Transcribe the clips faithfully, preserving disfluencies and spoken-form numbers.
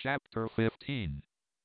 Chapter fifteen.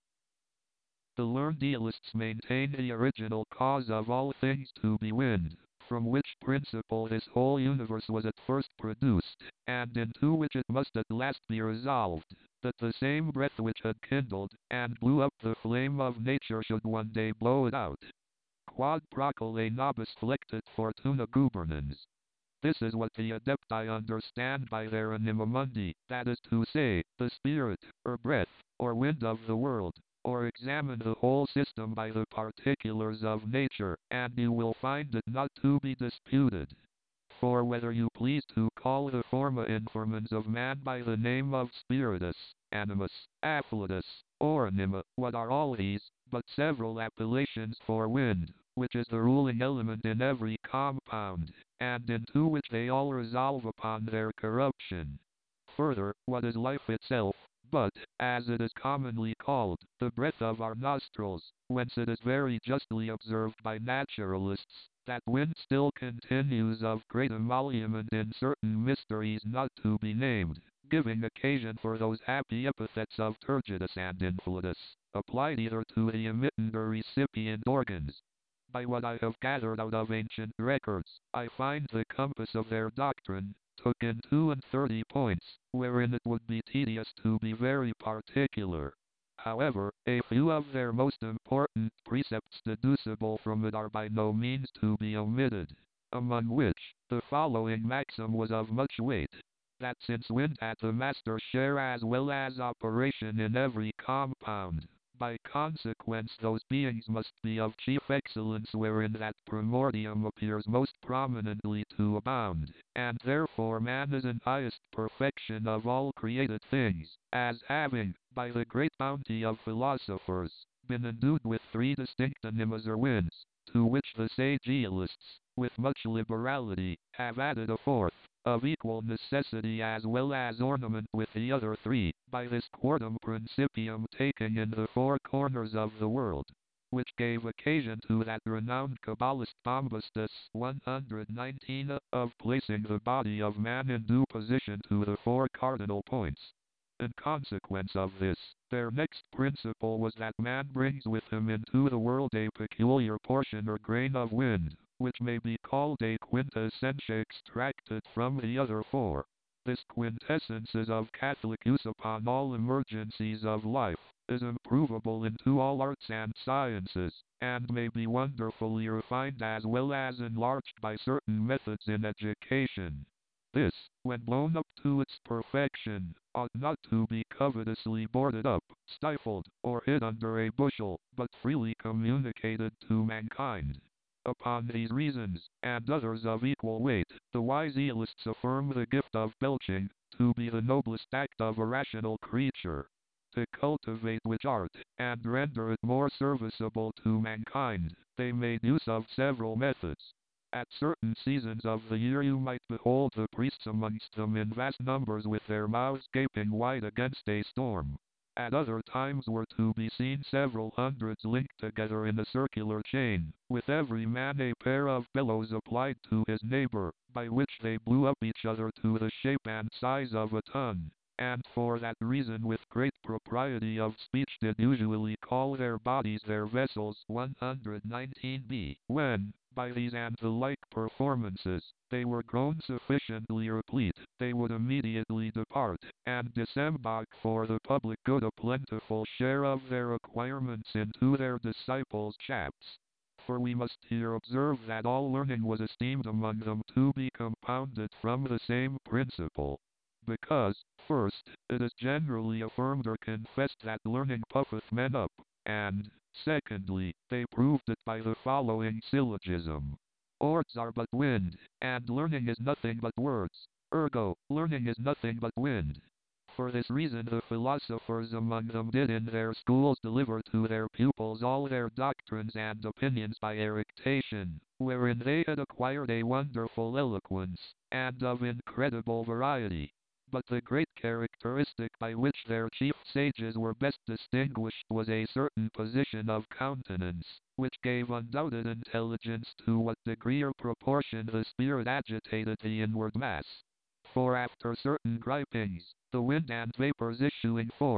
The learned deists maintain the original cause of all things to be wind, from which principle this whole universe was at first produced, and into which it must at last be resolved, that the same breath which had kindled and blew up the flame of nature should one day blow it out. Quod procule nobis flectit fortuna gubernans. This is what the Adepti understand by their anima mundi, that is to say, the spirit, or breath, or wind of the world, or examine the whole system by the particulars of nature, and you will find it not to be disputed. For whether you please to call the forma informans of man by the name of spiritus, animus, afflatus, or anima, what are all these, but several appellations for wind, which is the ruling element in every compound, and into which they all resolve upon their corruption. Further, what is life itself, but, as it is commonly called, the breath of our nostrils, whence it is very justly observed by naturalists, that wind still continues of great emolument in certain mysteries not to be named, giving occasion for those happy epithets of turgidus and inflatus, applied either to the emittent or recipient organs. By what I have gathered out of ancient records, I find the compass of their doctrine took in two and thirty points, wherein it would be tedious to be very particular. However, a few of their most important precepts deducible from it are by no means to be omitted, among which, the following maxim was of much weight, that since wind hath the master share as well as operation in every compound, by consequence those beings must be of chief excellence wherein that primordium appears most prominently to abound, and therefore man is in highest perfection of all created things, as having, by the great bounty of philosophers, been endued with three distinct animas or winds, to which the sage Eolists, with much liberality, have added a fourth, of equal necessity as well as ornament with the other three, by this quartum principium taking in the four corners of the world, which gave occasion to that renowned Kabbalist Bombastus one hundred nineteen of placing the body of man in due position to the four cardinal points. In consequence of this, their next principle was that man brings with him into the world a peculiar portion or grain of wind, which may be called a quintessentia extracted from the other four. This quintessence is of catholic use upon all emergencies of life, is improvable into all arts and sciences, and may be wonderfully refined as well as enlarged by certain methods in education. This, when blown up to its perfection, ought not to be covetously boarded up, stifled, or hid under a bushel, but freely communicated to mankind. Upon these reasons, and others of equal weight, the wise Eolists affirm the gift of belching to be the noblest act of a rational creature. To cultivate which art, and render it more serviceable to mankind, they made use of several methods. At certain seasons of the year you might behold the priests amongst them in vast numbers with their mouths gaping wide against a storm. At other times were to be seen several hundreds linked together in a circular chain, with every man a pair of bellows applied to his neighbor, by which they blew up each other to the shape and size of a ton, and for that reason with great propriety of speech did usually call their bodies their vessels one hundred nineteen b. When, by these and the like performances, they were grown sufficiently replete, they would immediately depart, and disembark for the public good a plentiful share of their acquirements into their disciples' chaps. For we must here observe that all learning was esteemed among them to be compounded from the same principle. Because, first, it is generally affirmed or confessed that learning puffeth men up, and, secondly, they proved it by the following syllogism. Words are but wind, and learning is nothing but words. Ergo, learning is nothing but wind. For this reason the philosophers among them did in their schools deliver to their pupils all their doctrines and opinions by eructation, wherein they had acquired a wonderful eloquence, and of incredible variety. But the great characteristic by which their chief sages were best distinguished was a certain position of countenance, which gave undoubted intelligence to what degree or proportion the spirit agitated the inward mass. For after certain gripings, the wind and vapors issuing forth,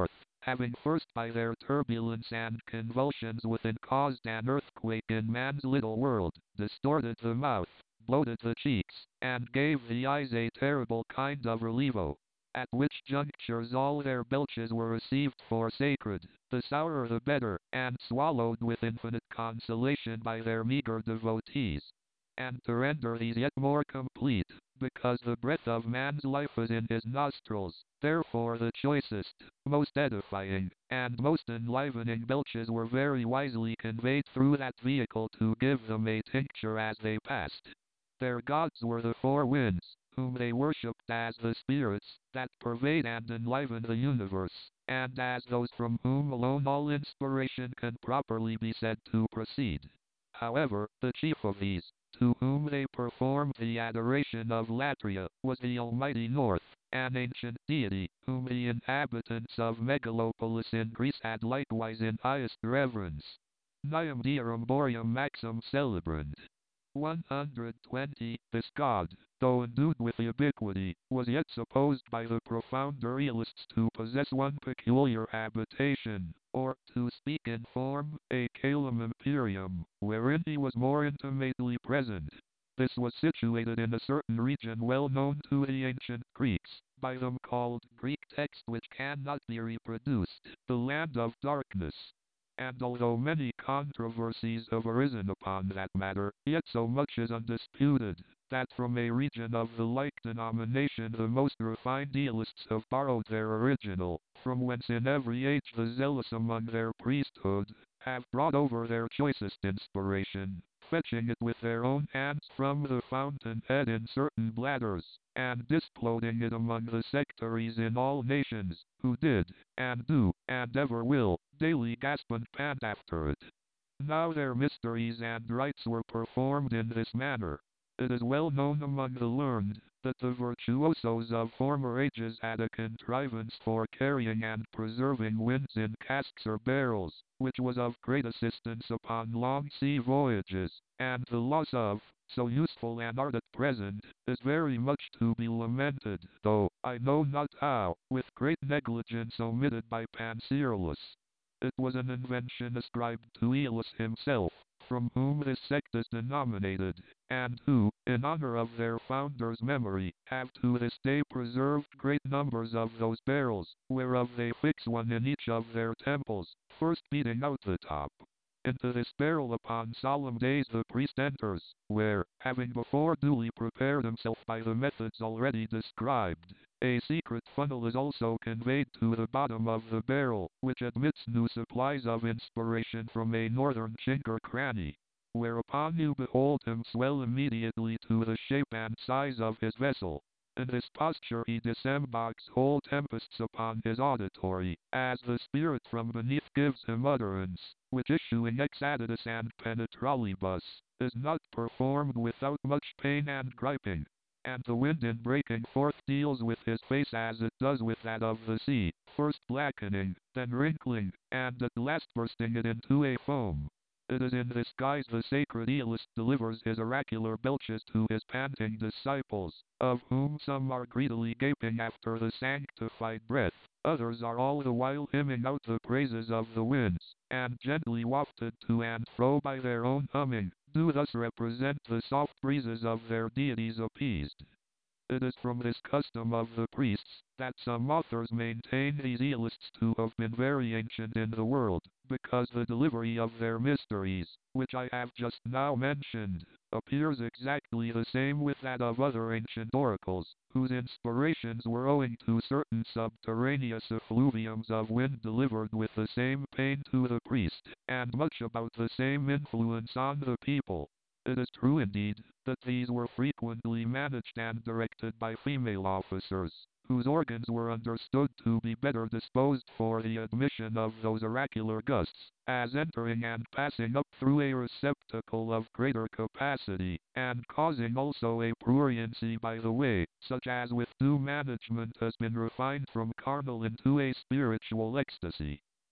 having first by their turbulence and convulsions within caused an earthquake in man's little world, distorted the mouth, bloated the cheeks, and gave the eyes a terrible kind of relievo. At which junctures all their belches were received for sacred, the sourer the better, and swallowed with infinite consolation by their meagre devotees. And to render these yet more complete, because the breath of man's life is in his nostrils, therefore the choicest, most edifying, and most enlivening belches were very wisely conveyed through that vehicle to give them a tincture as they passed. Their gods were the four winds, whom they worshipped as the spirits that pervade and enliven the universe, and as those from whom alone all inspiration can properly be said to proceed. However, the chief of these, to whom they performed the adoration of Latria, was the Almighty North, an ancient deity, whom the inhabitants of Megalopolis in Greece had likewise in highest reverence. Niam dierum boreum maxim celebrant. one hundred twenty. This god, though endued with ubiquity, was yet supposed by the profounder realists to possess one peculiar habitation, or, to speak in form, a caelum imperium, wherein he was more intimately present. This was situated in a certain region well known to the ancient Greeks, by them called Greek text which cannot be reproduced, the land of darkness. And although many controversies have arisen upon that matter, yet so much is undisputed, that from a region of the like denomination the most refined idealists have borrowed their original, from whence in every age the zealous among their priesthood have brought over their choicest inspiration, fetching it with their own hands from the fountain head in certain bladders, and disploding it among the sectaries in all nations, who did, and do, and ever will, daily gasp and pant after it. Now their mysteries and rites were performed in this manner. It is well known among the learned, that the virtuosos of former ages had a contrivance for carrying and preserving winds in casks or barrels, which was of great assistance upon long sea voyages, and the loss of so useful an art at present is very much to be lamented, though, I know not how, with great negligence omitted by Pancyrillus. It was an invention ascribed to Aeolus himself, from whom this sect is denominated, and who, in honor of their founder's memory, have to this day preserved great numbers of those barrels, whereof they fix one in each of their temples, first beating out the top. Into this barrel upon solemn days the priest enters, where, having before duly prepared himself by the methods already described, a secret funnel is also conveyed to the bottom of the barrel, which admits new supplies of inspiration from a northern chink or cranny. Whereupon you behold him swell immediately to the shape and size of his vessel. In this posture he disembarks whole tempests upon his auditory, as the spirit from beneath gives him utterance, which issuing ex adytus and penetralibus, is not performed without much pain and griping. And the wind in breaking forth deals with his face as it does with that of the sea, first blackening, then wrinkling, and at last bursting it into a foam. It is in this guise the sacred Aeolus delivers his oracular belches to his panting disciples, of whom some are greedily gaping after the sanctified breath, others are all the while hymning out the praises of the winds, and gently wafted to and fro by their own humming, do thus represent the soft breezes of their deities appeased. It is from this custom of the priests, that some authors maintain these Aeolists to have been very ancient in the world, because the delivery of their mysteries, which I have just now mentioned, appears exactly the same with that of other ancient oracles, whose inspirations were owing to certain subterraneous effluviums of wind delivered with the same pain to the priest, and much about the same influence on the people. It is true indeed, that these were frequently managed and directed by female officers, whose organs were understood to be better disposed for the admission of those oracular gusts, as entering and passing up through a receptacle of greater capacity, and causing also a pruriency by the way, such as with due management has been refined from carnal into a spiritual ecstasy.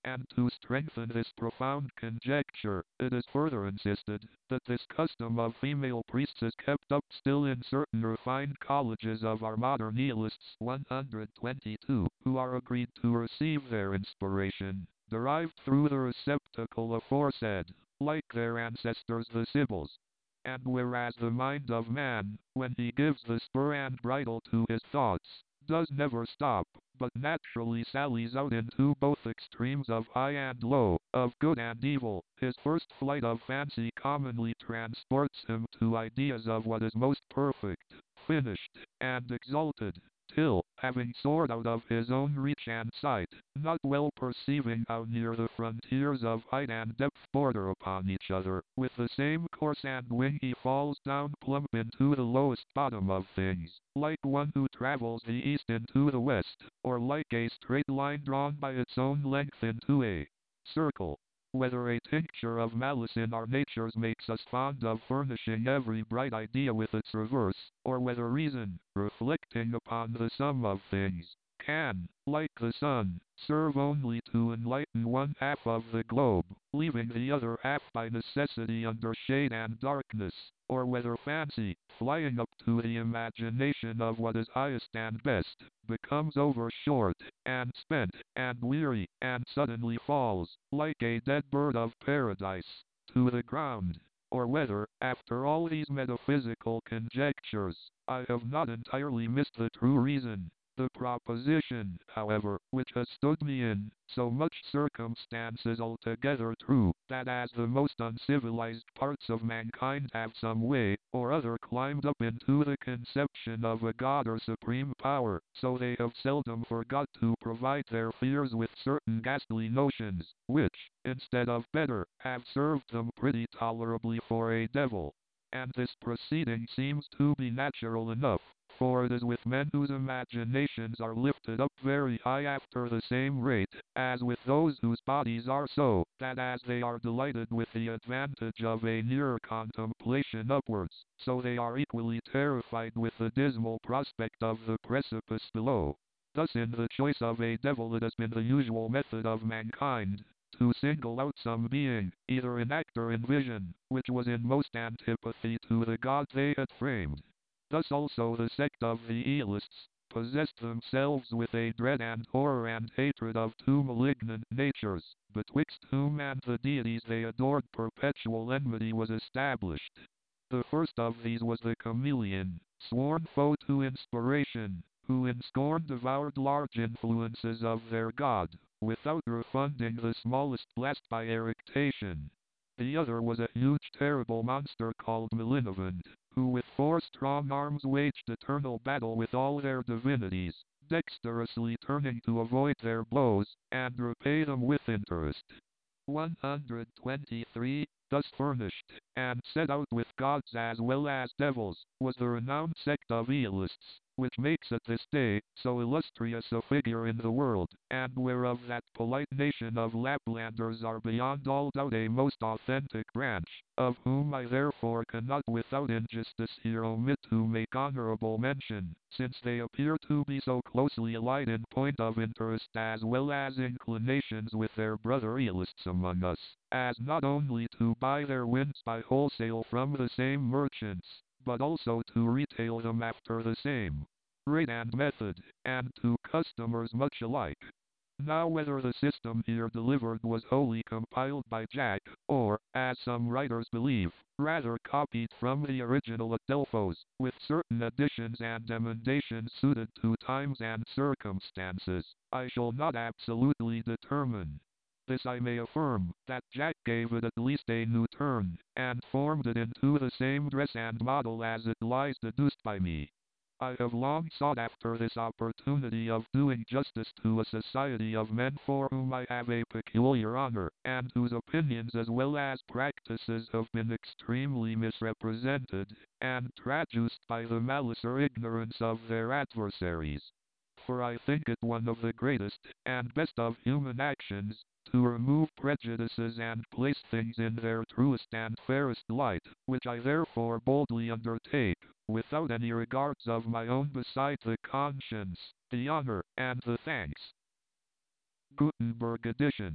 And to strengthen this profound conjecture, it is further insisted that this custom of female priests is kept up still in certain refined colleges of our modern nihilists one hundred twenty-two, who are agreed to receive their inspiration, derived through the receptacle aforesaid, like their ancestors the Sibyls. And whereas the mind of man, when he gives the spur and bridle to his thoughts, does never stop, but naturally sallies out into both extremes of high and low, of good and evil, his first flight of fancy commonly transports him to ideas of what is most perfect, finished, and exalted, till, having soared out of his own reach and sight, not well perceiving how near the frontiers of height and depth border upon each other, with the same course and wing he falls down plump into the lowest bottom of things, like one who travels the east into the west, or like a straight line drawn by its own length into a circle. Whether a tincture of malice in our natures makes us fond of furnishing every bright idea with its reverse, or whether reason, reflecting upon the sum of things, can, like the sun, serve only to enlighten one half of the globe, leaving the other half by necessity under shade and darkness, or whether fancy, flying up to the imagination of what is highest and best, becomes overshort, and spent, and weary, and suddenly falls, like a dead bird of paradise, to the ground, or whether, after all these metaphysical conjectures, I have not entirely missed the true reason. The proposition, however, which has stood me in so much circumstance is altogether true, that as the most uncivilized parts of mankind have some way or other climbed up into the conception of a God or supreme power, so they have seldom forgot to provide their fears with certain ghastly notions, which, instead of better, have served them pretty tolerably for a devil. And this proceeding seems to be natural enough, for it is with men whose imaginations are lifted up very high after the same rate, as with those whose bodies are so, that as they are delighted with the advantage of a nearer contemplation upwards, so they are equally terrified with the dismal prospect of the precipice below. Thus in the choice of a devil it has been the usual method of mankind, to single out some being, either in act or in vision, which was in most antipathy to the God they had framed. Thus also the sect of the Ehlists possessed themselves with a dread and horror and hatred of two malignant natures, betwixt whom and the deities they adored perpetual enmity was established. The first of these was the chameleon, sworn foe to inspiration, who in scorn devoured large influences of their God, without refunding the smallest blast by eructation. The other was a huge terrible monster called Malignant, who with four strong arms waged eternal battle with all their divinities, dexterously turning to avoid their blows, and repay them with interest. one hundred twenty-three. Thus furnished, and set out with gods as well as devils, was the renowned sect of Ehlists, which makes at this day so illustrious a figure in the world, and whereof that polite nation of Laplanders are beyond all doubt a most authentic branch, of whom I therefore cannot without injustice here omit to make honorable mention, since they appear to be so closely allied in point of interest as well as inclinations with their brother Ehlists among us, as not only to buy their winds by wholesale from the same merchants, but also to retail them after the same rate and method, and to customers much alike. Now whether the system here delivered was wholly compiled by Jack, or, as some writers believe, rather copied from the original at Delphos, with certain additions and emendations suited to times and circumstances, I shall not absolutely determine. This I may affirm, that Jack gave it at least a new turn, and formed it into the same dress and model as it lies deduced by me. I have long sought after this opportunity of doing justice to a society of men for whom I have a peculiar honor, and whose opinions as well as practices have been extremely misrepresented, and traduced by the malice or ignorance of their adversaries. For I think it one of the greatest and best of human actions, to remove prejudices and place things in their truest and fairest light, which I therefore boldly undertake, without any regards of my own beside the conscience, the honor, and the thanks. Gutenberg edition.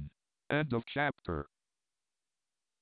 End of chapter.